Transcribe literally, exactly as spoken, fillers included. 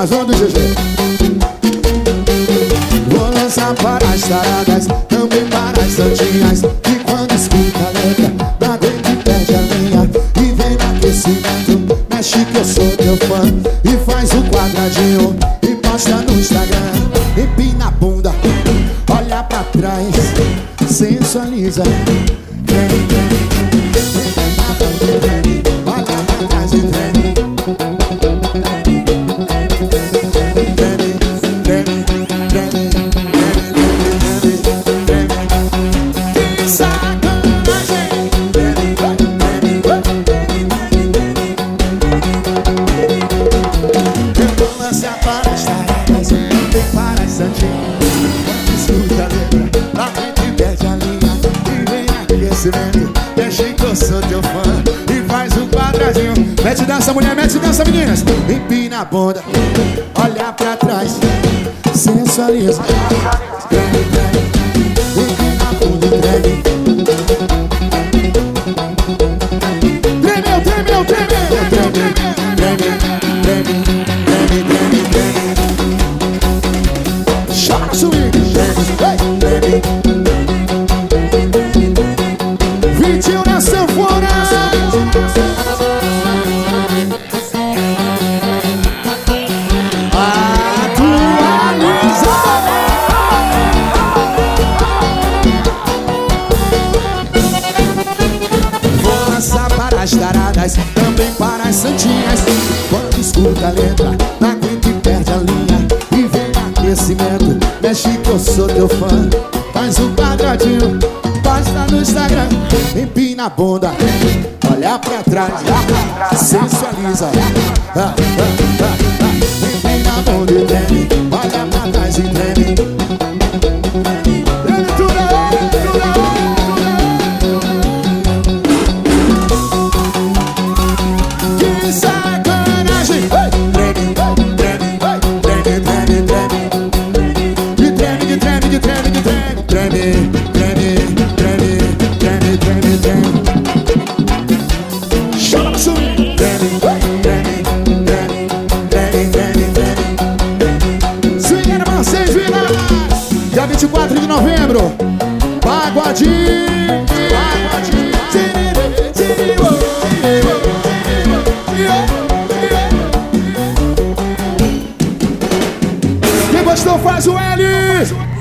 mais uma do G G. Vou lançar para as taradas, também para as santinhas, que quando escuta a letra, não aguenta e perde a linha. E vem no aquecimento, mexe que eu sou teu fã, e faz o quadradinho e posta no Instagram. Empina a bunda, olha pra trás, sensualiza. Treme, treme, treme, olha pra trás e treme. Para as taradas, também para as santinhas, quando escuta a letra, lá frente perde a linha. E vem no aquecimento, deixa que eu sou teu fã, e faz um quadradinho. Mete dança, mulher, mete dança, meninas. Empina a bunda, olha pra trás, sensualiza. Treme, treme, empina a bunda e treme. Tremeu, tremeu, tremeu, treme, treme, treme. Chama o swing, treme, Vitinho na sanfona. Atualiza. Vou lançar para as taradas, também para as santinhas, quando escuta a letra, não aguenta e perde a linha. E vem no aquecimento, mexe que eu sou teu fã, faz um quadradinho, posta no Instagram. Empina a bunda, olha pra trás, sensualiza. ah, ah, ah, ah. Empina a bunda e treme, olha pra trás e treme. Treme tudo, tudo. Que sacanagem. Treme, treme, treme, treme, treme. Que treme, que treme, que treme, que treme. Treme, treme, treme, treme, treme, treme. Chama o swing. Treme, treme, treme, treme, treme, treme. Swing era pra vocês, vira! Dia vinte e quatro de novembro, Pagodinho, Pagodinho. Quem gostou faz o L.